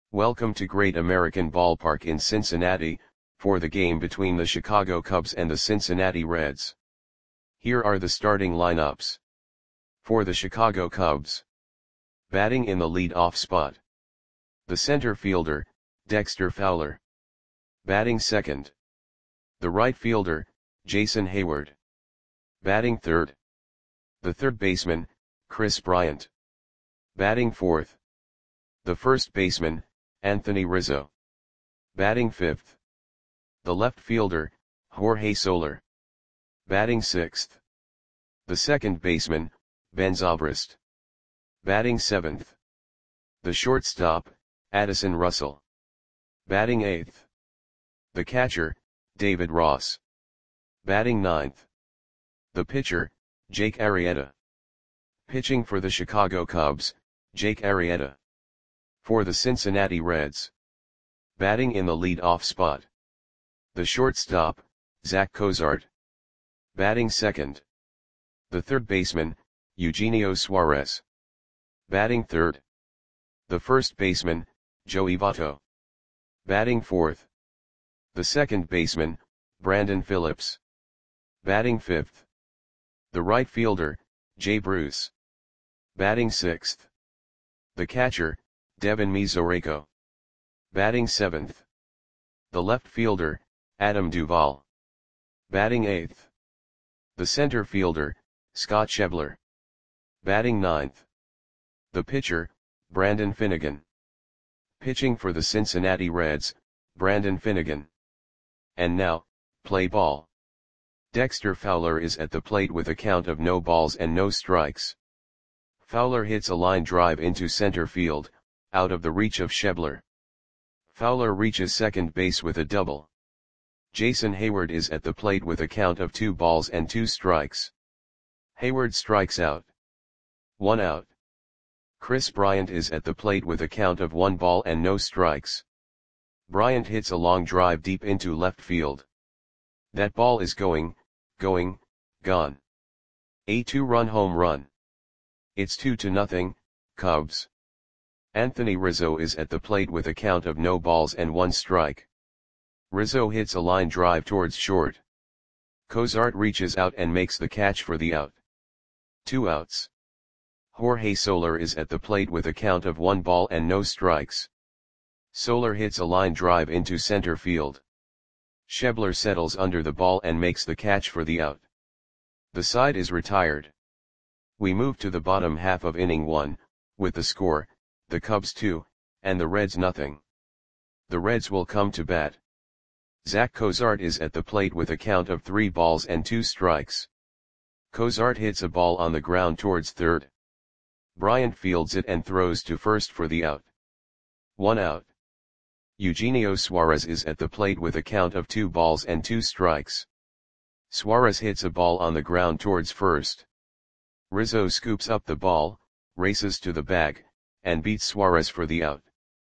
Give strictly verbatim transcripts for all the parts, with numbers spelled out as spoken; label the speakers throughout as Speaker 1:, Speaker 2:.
Speaker 1: Welcome to Great American Ballpark in Cincinnati, for the game between the Chicago Cubs and the Cincinnati Reds. Here are the starting lineups. For the Chicago Cubs. Batting in the lead-off spot. The center fielder, Dexter Fowler. Batting second. The right fielder, Jason Heyward. Batting third. The third baseman, Kris Bryant. Batting fourth. The first baseman, Anthony Rizzo. Batting fifth. The left fielder, Jorge Soler. Batting sixth. The second baseman, Ben Zobrist. Batting seventh. The shortstop, Addison Russell. Batting eighth. The catcher, David Ross. Batting ninth. The pitcher, Jake Arrieta. Pitching for the Chicago Cubs, Jake Arrieta. For the Cincinnati Reds. Batting in the lead-off spot. The shortstop, Zach Cozart. Batting second. The third baseman, Eugenio Suarez. Batting third. The first baseman, Joey Votto. Batting fourth. The second baseman, Brandon Phillips. Batting fifth. The right fielder, Jay Bruce. Batting sixth. The catcher, Devin Mesoraco. Batting seventh. The left fielder, Adam Duvall. Batting eighth. The center fielder, Scott Schebler. Batting ninth. The pitcher, Brandon Finnegan. Pitching for the Cincinnati Reds, Brandon Finnegan. And now, play ball. Dexter Fowler is at the plate with a count of no balls and no strikes. Fowler hits a line drive into center field, out of the reach of Schebler. Fowler reaches second base with a double. Jason Heyward is at the plate with a count of two balls and two strikes. Heyward strikes out. One out. Kris Bryant is at the plate with a count of one ball and no strikes. Bryant hits a long drive deep into left field. That ball is going, going, gone. A two-run home run. It's two to nothing, Cubs. Anthony Rizzo is at the plate with a count of no balls and one strike. Rizzo hits a line drive towards short. Cozart reaches out and makes the catch for the out. Two outs. Jorge Soler is at the plate with a count of one ball and no strikes. Soler hits a line drive into center field. Schebler settles under the ball and makes the catch for the out. The side is retired. We move to the bottom half of inning one, with the score, the Cubs two, and the Reds nothing. The Reds will come to bat. Zach Cozart is at the plate with a count of three balls and two strikes. Cozart hits a ball on the ground towards third. Bryant fields it and throws to first for the out. One out. Eugenio Suarez is at the plate with a count of two balls and two strikes. Suarez hits a ball on the ground towards first. Rizzo scoops up the ball, races to the bag, and beats Suarez for the out.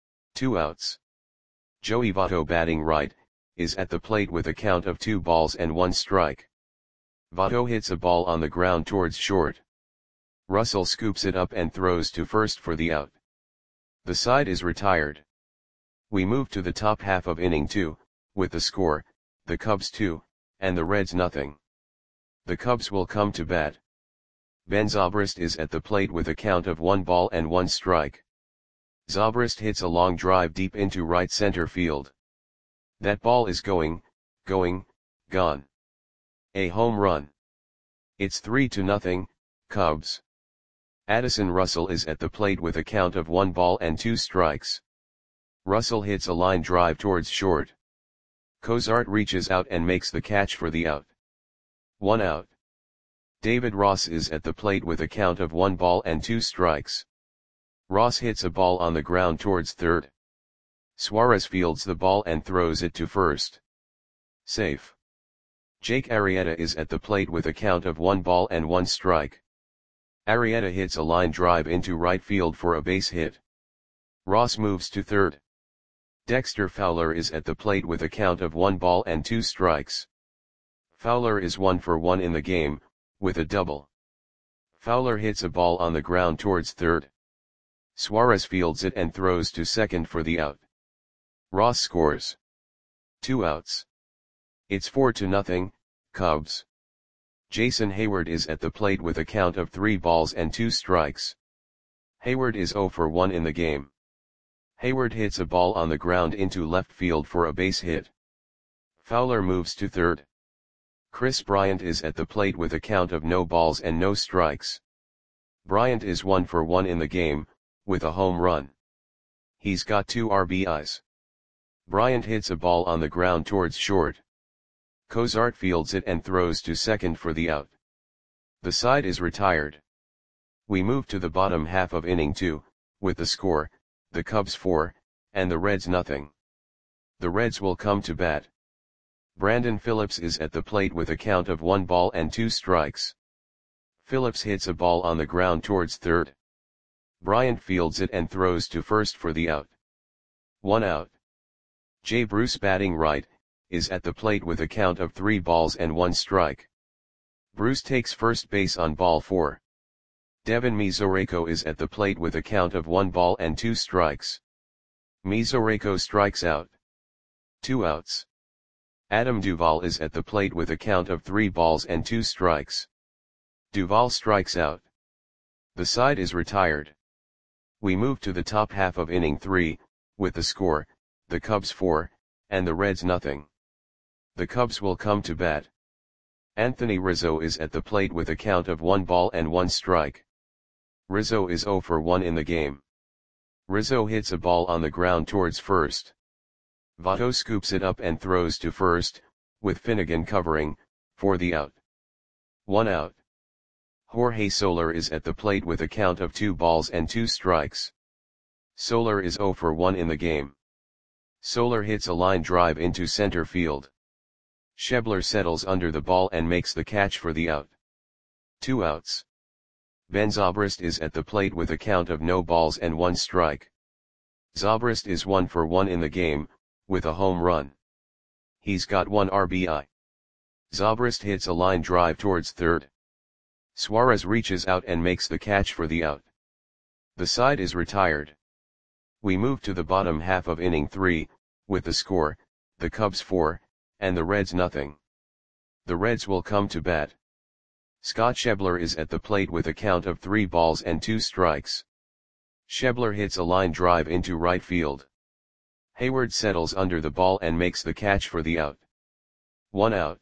Speaker 1: Two outs. Joey Votto, batting right, is at the plate with a count of two balls and one strike. Votto hits a ball on the ground towards short. Russell scoops it up and throws to first for the out. The side is retired. We move to the top half of inning two, with the score, the Cubs two, and the Reds nothing. The Cubs will come to bat. Ben Zobrist is at the plate with a count of one ball and one strike. Zobrist hits a long drive deep into right center field. That ball is going, going, gone. A home run. It's three to nothing, Cubs. Addison Russell is at the plate with a count of one ball and two strikes. Russell hits a line drive towards short. Cozart reaches out and makes the catch for the out. One out. David Ross is at the plate with a count of one ball and two strikes. Ross hits a ball on the ground towards third. Suarez fields the ball and throws it to first. Safe. Jake Arrieta is at the plate with a count of one ball and one strike. Arrieta hits a line drive into right field for a base hit. Ross moves to third. Dexter Fowler is at the plate with a count of one ball and two strikes. Fowler is one for one in the game, with a double. Fowler hits a ball on the ground towards third. Suarez fields it and throws to second for the out. Ross scores. Two outs. It's four to nothing, Cubs. Jason Heyward is at the plate with a count of three balls and two strikes. Heyward is zero for one in the game. Heyward hits a ball on the ground into left field for a base hit. Fowler moves to third. Chris Bryant is at the plate with a count of no balls and no strikes. Bryant is one for one in the game, with a home run. He's got two R B Is. Bryant hits a ball on the ground towards short. Cozart fields it and throws to second for the out. The side is retired. We move to the bottom half of inning two, with the score, the Cubs four, and the Reds nothing. The Reds will come to bat. Brandon Phillips is at the plate with a count of one ball and two strikes. Phillips hits a ball on the ground towards third. Bryant fields it and throws to first for the out. One out. Jay Bruce, batting right, is at the plate with a count of three balls and one strike. Bruce takes first base on ball four. Devin Mesoraco is at the plate with a count of one ball and two strikes. Mesoraco strikes out. Two outs. Adam Duvall is at the plate with a count of three balls and two strikes. Duvall strikes out. The side is retired. We move to the top half of inning three, with the score, the Cubs four, and the Reds nothing. The Cubs will come to bat. Anthony Rizzo is at the plate with a count of one ball and one strike. Rizzo is zero for one in the game. Rizzo hits a ball on the ground towards first. Votto scoops it up and throws to first, with Finnegan covering, for the out. One out. Jorge Soler is at the plate with a count of two balls and two strikes. Soler is zero for one in the game. Soler hits a line drive into center field. Schebler settles under the ball and makes the catch for the out. Two outs. Ben Zobrist is at the plate with a count of no balls and one strike. Zobrist is one for one in the game, with a home run. He's got one R B I. Zobrist hits a line drive towards third. Suarez reaches out and makes the catch for the out. The side is retired. We move to the bottom half of inning three, with the score, the Cubs four, and the Reds nothing. The Reds will come to bat. Scott Schebler is at the plate with a count of three balls and two strikes. Schebler hits a line drive into right field. Heyward settles under the ball and makes the catch for the out. One out.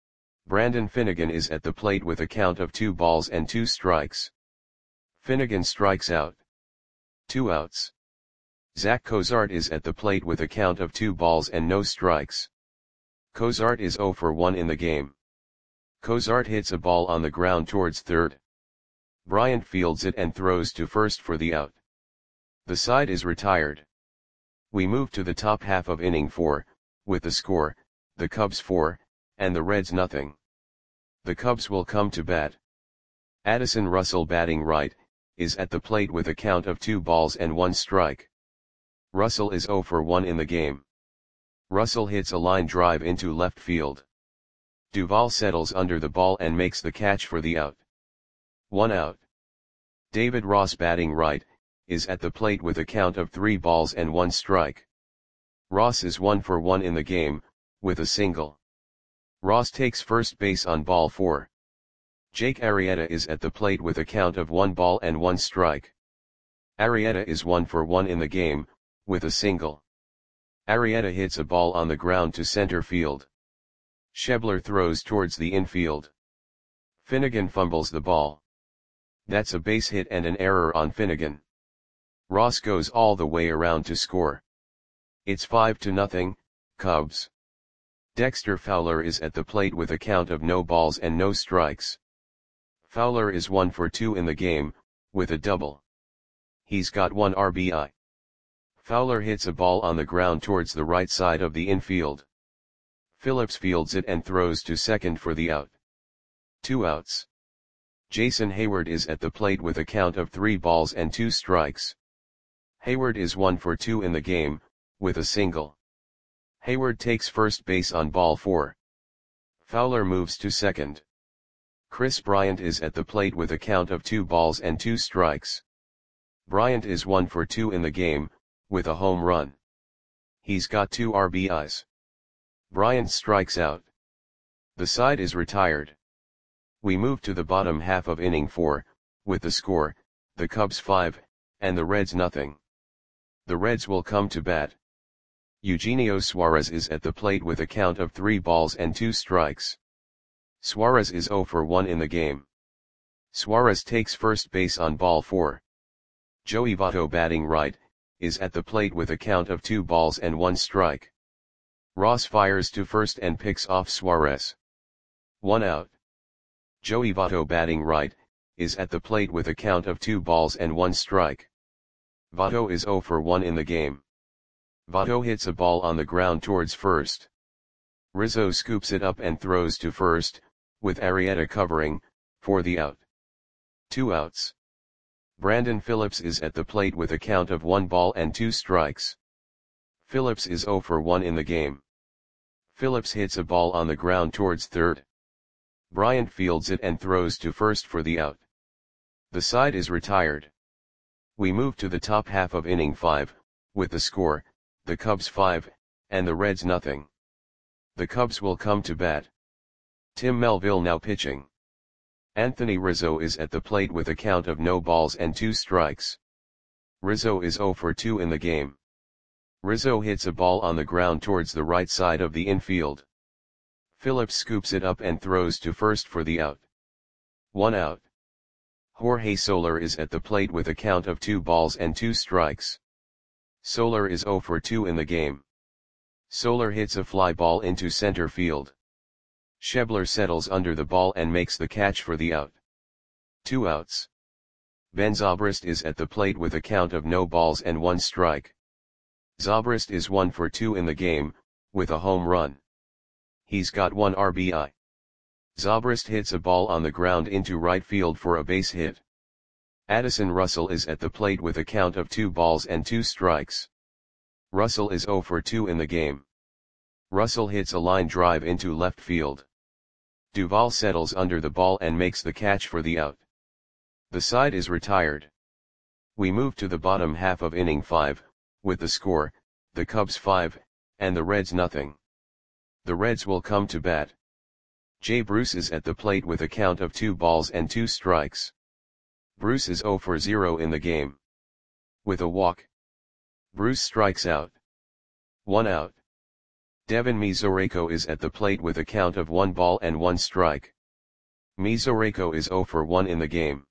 Speaker 1: Brandon Finnegan is at the plate with a count of two balls and two strikes. Finnegan strikes out. Two outs. Zach Cozart is at the plate with a count of two balls and no strikes. Cozart is zero for one in the game. Cozart hits a ball on the ground towards third. Bryant fields it and throws to first for the out. The side is retired. We move to the top half of inning four, with the score, the Cubs four, and the Reds nothing. The Cubs will come to bat. Addison Russell, batting right, is at the plate with a count of two balls and one strike. Russell is zero for one in the game. Russell hits a line drive into left field. Duvall settles under the ball and makes the catch for the out. One out. David Ross, batting right, is at the plate with a count of three balls and one strike. Ross is one for one in the game, with a single. Ross takes first base on ball four. Jake Arrieta is at the plate with a count of one ball and one strike. Arrieta is one for one in the game, with a single. Arrieta hits a ball on the ground to center field. Schebler throws towards the infield. Finnegan fumbles the ball. That's a base hit and an error on Finnegan. Ross goes all the way around to score. It's five to nothing, Cubs. Dexter Fowler is at the plate with a count of no balls and no strikes. Fowler is one for two in the game, with a double. He's got one R B I. Fowler hits a ball on the ground towards the right side of the infield. Phillips fields it and throws to second for the out. Two outs. Jason Heyward is at the plate with a count of three balls and two strikes. Heyward is one for two in the game, with a single. Heyward takes first base on ball four. Fowler moves to second. Chris Bryant is at the plate with a count of two balls and two strikes. Bryant is one for two in the game, with a home run. He's got two R B Is. Bryant strikes out. The side is retired. We move to the bottom half of inning four, with the score, the Cubs five, and the Reds nothing. The Reds will come to bat. Eugenio Suarez is at the plate with a count of three balls and two strikes. Suarez is zero for one in the game. Suarez takes first base on ball four. Joey Votto, batting right, is at the plate with a count of two balls and one strike. Ross fires to first and picks off Suarez. One out. Joey Votto, batting right, is at the plate with a count of two balls and one strike. Votto is zero for one in the game. Votto hits a ball on the ground towards first. Rizzo scoops it up and throws to first, with Arrieta covering, for the out. Two outs. Brandon Phillips is at the plate with a count of one ball and two strikes. Phillips is zero for one in the game. Phillips hits a ball on the ground towards third. Bryant fields it and throws to first for the out. The side is retired. We move to the top half of inning five, with the score, the Cubs five, and the Reds nothing. The Cubs will come to bat. Tim Melville now pitching. Anthony Rizzo is at the plate with a count of no balls and two strikes. Rizzo is zero for two in the game. Rizzo hits a ball on the ground towards the right side of the infield. Phillips scoops it up and throws to first for the out. One out. Jorge Soler is at the plate with a count of two balls and two strikes. Soler is zero for two in the game. Soler hits a fly ball into center field. Schebler settles under the ball and makes the catch for the out. Two outs. Ben Zobrist is at the plate with a count of no balls and one strike. Zobrist is one for two in the game, with a home run. He's got one R B I. Zobrist hits a ball on the ground into right field for a base hit. Addison Russell is at the plate with a count of two balls and two strikes. Russell is zero for two in the game. Russell hits a line drive into left field. Duvall settles under the ball and makes the catch for the out. The side is retired. We move to the bottom half of inning five, with the score, the Cubs five, and the Reds nothing. The Reds will come to bat. Jay Bruce is at the plate with a count of two balls and two strikes. Bruce is zero for zero in the game. With a walk. Bruce strikes out. One out. Devin Mesoraco is at the plate with a count of one ball and one strike. Mesoraco is zero for one in the game.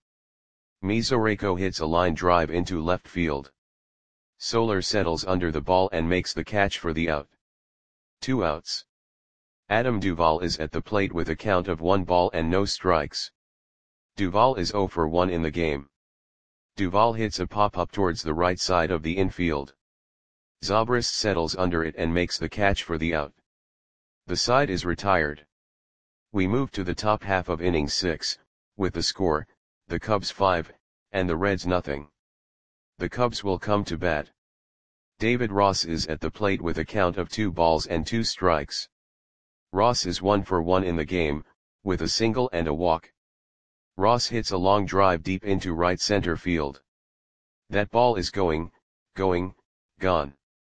Speaker 1: Mesoraco hits a line drive into left field. Soler settles under the ball and makes the catch for the out. Two outs. Adam Duvall is at the plate with a count of one ball and no strikes. Duvall is zero for one in the game. Duvall hits a pop-up towards the right side of the infield. Zobrist settles under it and makes the catch for the out. The side is retired. We move to the top half of inning six, with the score, the Cubs five, and the Reds nothing. The Cubs will come to bat. David Ross is at the plate with a count of two balls and two strikes. Ross is one for one in the game, with a single and a walk. Ross hits a long drive deep into right center field. That ball is going, going, gone.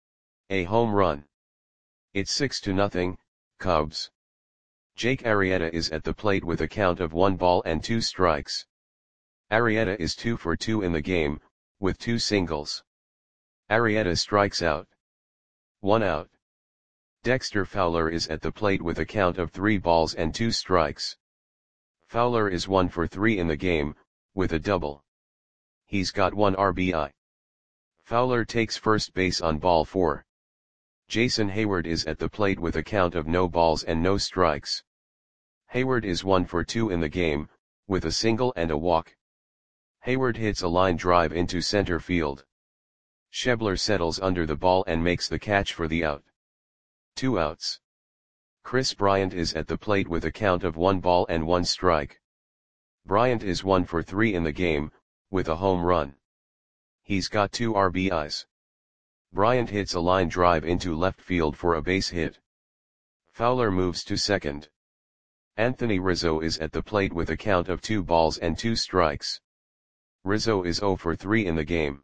Speaker 1: A home run. It's six to nothing, Cubs. Jake Arrieta is at the plate with a count of one ball and two strikes. Arrieta is two for two in the game, with two singles. Arrieta strikes out. One out. Dexter Fowler is at the plate with a count of three balls and two strikes. Fowler is one for three in the game, with a double. He's got one R B I. Fowler takes first base on ball four. Jason Hayward is at the plate with a count of no balls and no strikes. Hayward is one for two in the game, with a single and a walk. Hayward hits a line drive into center field. Schebler settles under the ball and makes the catch for the out. Two outs. Chris Bryant is at the plate with a count of one ball and one strike. Bryant is one for three in the game, with a home run. He's got two R B Is. Bryant hits a line drive into left field for a base hit. Fowler moves to second. Anthony Rizzo is at the plate with a count of two balls and two strikes. Rizzo is zero for three in the game.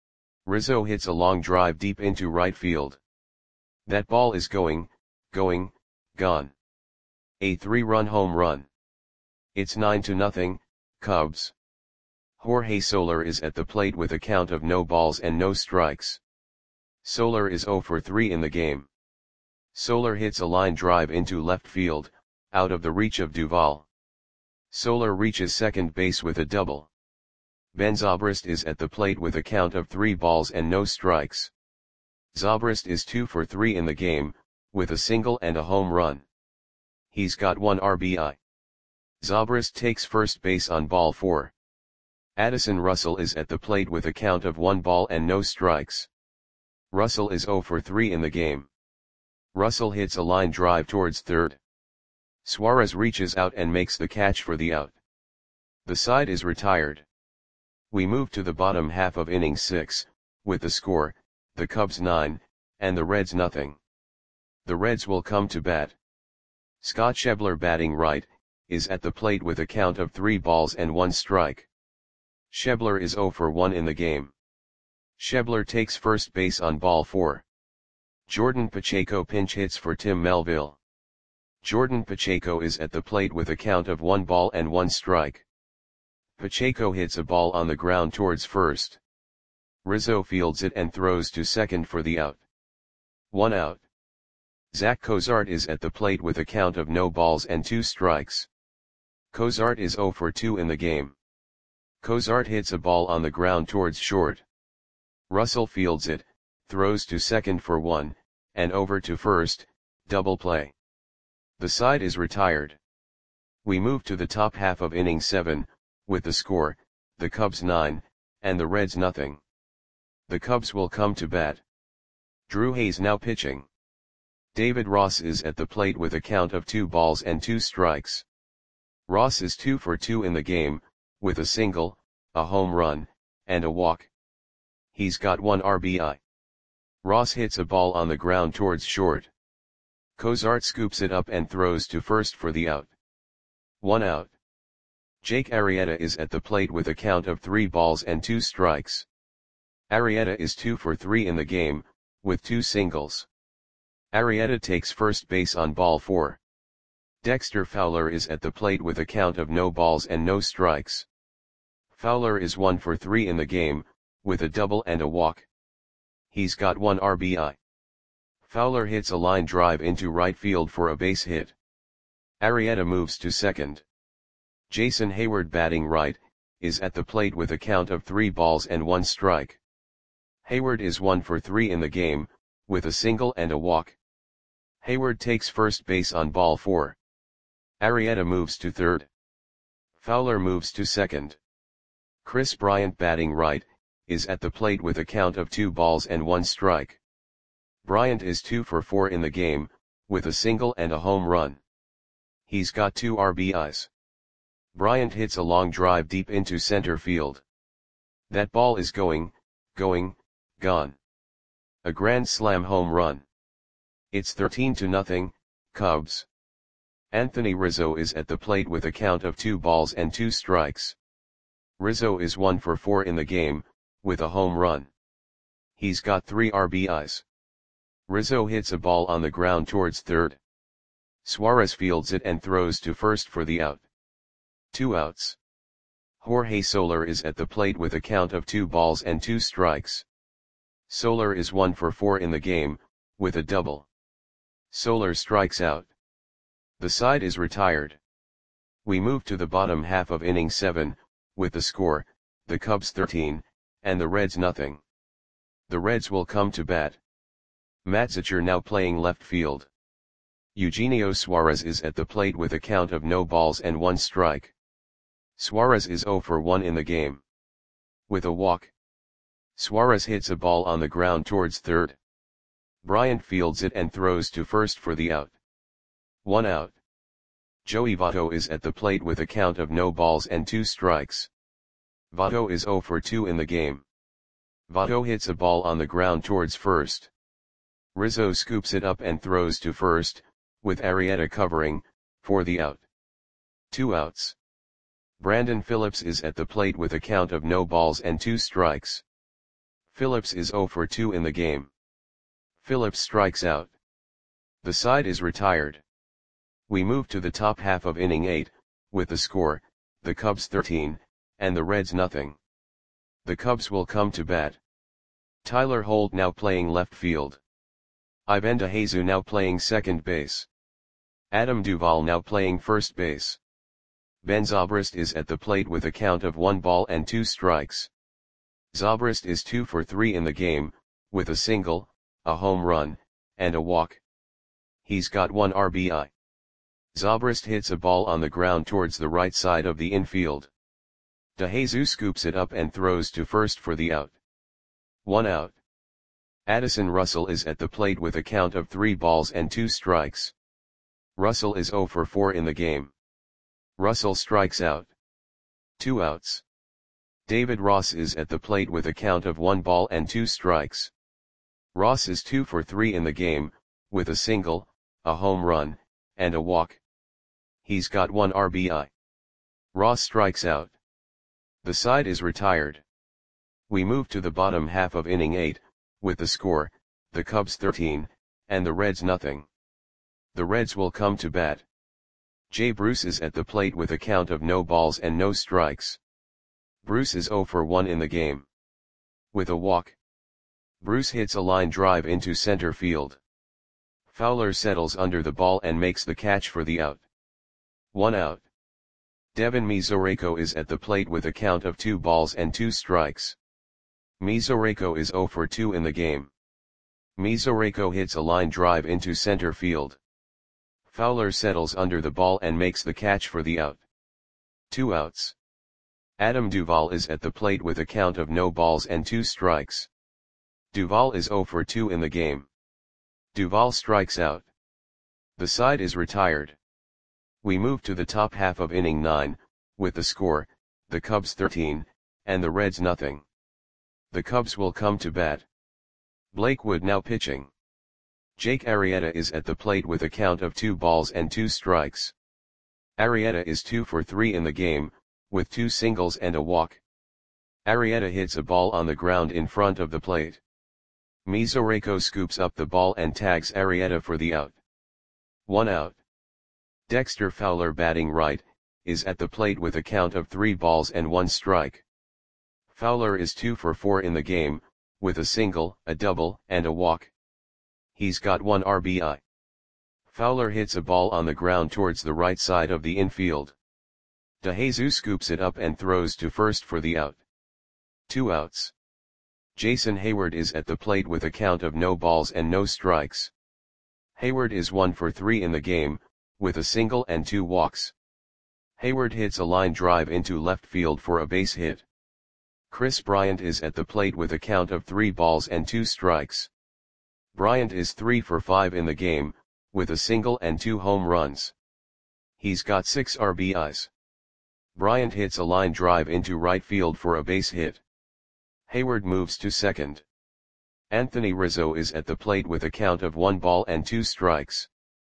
Speaker 1: Rizzo hits a long drive deep into right field. That ball is going, going, gone. A three-run home run. It's nine to nothing, Cubs. Jorge Soler is at the plate with a count of no balls and no strikes. Soler is zero for three in the game. Soler hits a line drive into left field, out of the reach of Duvall. Soler reaches second base with a double. Ben Zobrist is at the plate with a count of three balls and no strikes. Zobrist is two for three in the game, with a single and a home run. He's got one R B I. Zobrist takes first base on ball four. Addison Russell is at the plate with a count of one ball and no strikes. Russell is zero for three in the game. Russell hits a line drive towards third. Suarez reaches out and makes the catch for the out. The side is retired. We move to the bottom half of inning six, with the score, the Cubs nine, and the Reds nothing. The Reds will come to bat. Scott Schebler, batting right, is at the plate with a count of three balls and one strike. Schebler is zero for one in the game. Schebler takes first base on ball four. Jordan Pacheco pinch hits for Tim Melville. Jordan Pacheco is at the plate with a count of one ball and one strike. Pacheco hits a ball on the ground towards first. Rizzo fields it and throws to second for the out. One out. Zach Cozart is at the plate with a count of no balls and two strikes. Cozart is zero for two in the game. Cozart hits a ball on the ground towards short. Russell fields it, throws to second for one, and over to first, double play. The side is retired. We move to the top half of inning seven, with the score, the Cubs nine, and the Reds nothing. The Cubs will come to bat. Drew Hayes now pitching. David Ross is at the plate with a count of two balls and two strikes. Ross is two for two in the game, with a single, a home run, and a walk. He's got one R B I. Ross hits a ball on the ground towards short. Cozart scoops it up and throws to first for the out. One out. Jake Arrieta is at the plate with a count of three balls and two strikes. Arrieta is two for three in the game, with two singles. Arrieta takes first base on ball four. Dexter Fowler is at the plate with a count of no balls and no strikes. Fowler is one for three in the game, with a double and a walk. He's got one R B I. Fowler hits a line drive into right field for a base hit. Arrieta moves to second. Jason Hayward, batting right, is at the plate with a count of three balls and one strike. Hayward is one for three in the game, with a single and a walk. Hayward takes first base on ball four. Arrieta moves to third. Fowler moves to second. Chris Bryant, batting right, is at the plate with a count of two balls and one strike. Bryant is two for four in the game, with a single and a home run. He's got two R B Is. Bryant hits a long drive deep into center field. That ball is going, going, gone. A grand slam home run. It's thirteen to nothing, Cubs. Anthony Rizzo is at the plate with a count of two balls and two strikes. Rizzo is one for four in the game, with a home run. He's got three R B Is. Rizzo hits a ball on the ground towards third. Suarez fields it and throws to first for the out. Two outs. Jorge Soler is at the plate with a count of two balls and two strikes. Soler is one for four in the game, with a double. Soler strikes out. The side is retired. We move to the bottom half of inning seven, with the score, the Cubs thirteen, and the Reds nothing. The Reds will come to bat. Matzicher now playing left field. Eugenio Suarez is at the plate with a count of no balls and one strike. Suarez is zero for one in the game. With a walk. Suarez hits a ball on the ground towards third. Bryant fields it and throws to first for the out. One out. Joey Votto is at the plate with a count of no balls and two strikes. Votto is zero for two in the game. Votto hits a ball on the ground towards first. Rizzo scoops it up and throws to first, with Arrieta covering, for the out. Two outs. Brandon Phillips is at the plate with a count of no balls and two strikes. Phillips is zero for two in the game. Phillips strikes out. The side is retired. We move to the top half of inning eight, with the score, the Cubs thirteen, and the Reds nothing. The Cubs will come to bat. Tyler Holt now playing left field. Ivan DeJesus now playing second base. Adam Duvall now playing first base. Ben Zobrist is at the plate with a count of one ball and two strikes. Zobrist is two for three in the game, with a single, a home run, and a walk. He's got one R B I. Zobrist hits a ball on the ground towards the right side of the infield. DeJesus scoops it up and throws to first for the out. One out. Addison Russell is at the plate with a count of three balls and two strikes. Russell is zero for four in the game. Russell strikes out. Two outs. David Ross is at the plate with a count of one ball and two strikes. Ross is two for three in the game, with a single, a home run, and a walk. He's got one R B I. Ross strikes out. The side is retired. We move to the bottom half of inning eight, with the score, the Cubs thirteen, and the Reds nothing. The Reds will come to bat. Jay Bruce is at the plate with a count of no balls and no strikes. Bruce is zero for one in the game. With a walk. Bruce hits a line drive into center field. Fowler settles under the ball and makes the catch for the out. One out. Devin Mesoraco is at the plate with a count of two balls and two strikes. Mesoraco is zero for two in the game. Mesoraco hits a line drive into center field. Fowler settles under the ball and makes the catch for the out. Two outs. Adam Duvall is at the plate with a count of no balls and two strikes. Duvall is zero for two in the game. Duvall strikes out. The side is retired. We move to the top half of inning nine, with the score, the Cubs thirteen, and the Reds nothing. The Cubs will come to bat. Blake Wood now pitching. Jake Arrieta is at the plate with a count of two balls and two strikes. Arrieta is two for three in the game, with two singles and a walk. Arrieta hits a ball on the ground in front of the plate. Mesoraco scoops up the ball and tags Arrieta for the out. One out. Dexter Fowler batting right, is at the plate with a count of three balls and one strike. Fowler is two for four in the game, with a single, a double, and a walk. He's got one R B I. Fowler hits a ball on the ground towards the right side of the infield. DeJesus scoops it up and throws to first for the out. Two outs. Jason Hayward is at the plate with a count of no balls and no strikes. Hayward is one for three in the game, with a single and two walks. Hayward hits a line drive into left field for a base hit. Chris Bryant is at the plate with a count of three balls and two strikes. Bryant is three for five in the game, with a single and two home runs. He's got six R B Is. Bryant hits a line drive into right field for a base hit. Hayward moves to second. Anthony Rizzo is at the plate with a count of one ball and two strikes.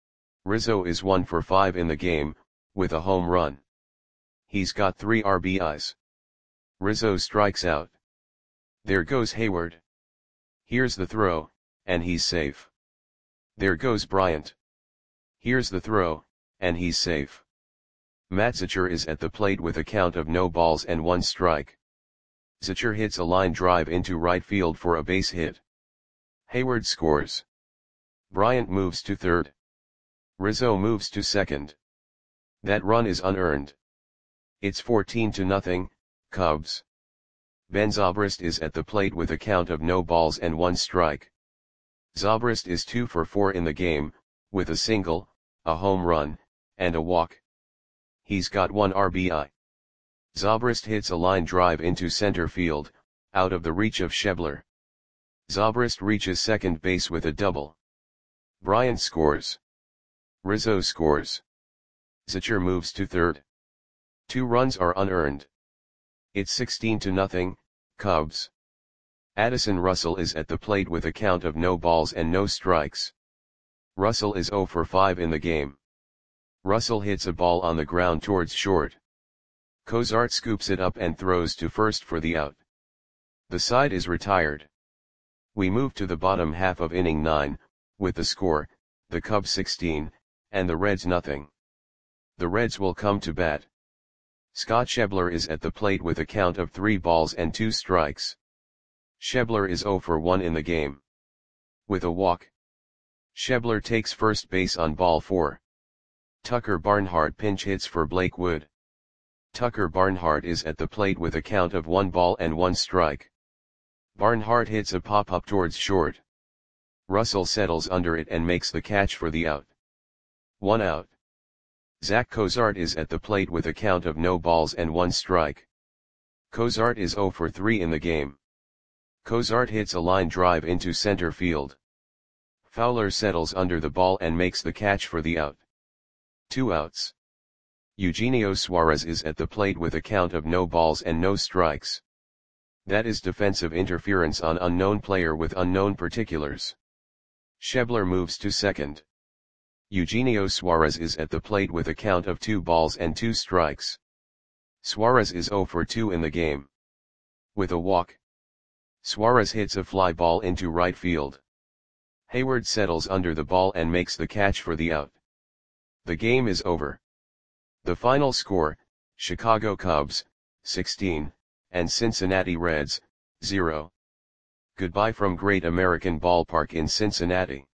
Speaker 1: Rizzo is one for five in the game, with a home run. He's got three R B Is. Rizzo strikes out. There goes Hayward. Here's the throw, and he's safe. There goes Bryant. Here's the throw, and he's safe. Matt Zachor is at the plate with a count of no balls and one strike. Zachor hits a line drive into right field for a base hit. Hayward scores. Bryant moves to third. Rizzo moves to second. That run is unearned. It's fourteen to nothing, Cubs. Ben Zobrist is at the plate with a count of no balls and one strike. Zobrist is two for four in the game, with a single, a home run, and a walk. He's got one R B I. Zobrist hits a line drive into center field, out of the reach of Schebler. Zobrist reaches second base with a double. Bryant scores. Rizzo scores. Zachor moves to third. Two runs are unearned. It's sixteen to nothing, Cubs. Addison Russell is at the plate with a count of no balls and no strikes. Russell is zero for five in the game. Russell hits a ball on the ground towards short. Cozart scoops it up and throws to first for the out. The side is retired. We move to the bottom half of inning nine, with the score, the Cubs sixteen, and the Reds nothing. The Reds will come to bat. Scott Schebler is at the plate with a count of three balls and two strikes. Schebler is zero for one in the game. With a walk, Schebler takes first base on ball four. Tucker Barnhart pinch hits for Blake Wood. Tucker Barnhart is at the plate with a count of one ball and one strike. Barnhart hits a pop-up towards short. Russell settles under it and makes the catch for the out. One out. Zach Cozart is at the plate with a count of no balls and one strike. Cozart is zero for three in the game. Cozart hits a line drive into center field. Fowler settles under the ball and makes the catch for the out. Two outs. Eugenio Suarez is at the plate with a count of no balls and no strikes. That is defensive interference on unknown player with unknown particulars. Schebler moves to second. Eugenio Suarez is at the plate with a count of two balls and two strikes. Suarez is zero for two in the game. With a walk, Suarez hits a fly ball into right field. Hayward settles under the ball and makes the catch for the out. The game is over. The final score, Chicago Cubs, sixteen, and Cincinnati Reds, zero. Goodbye from Great American Ballpark in Cincinnati.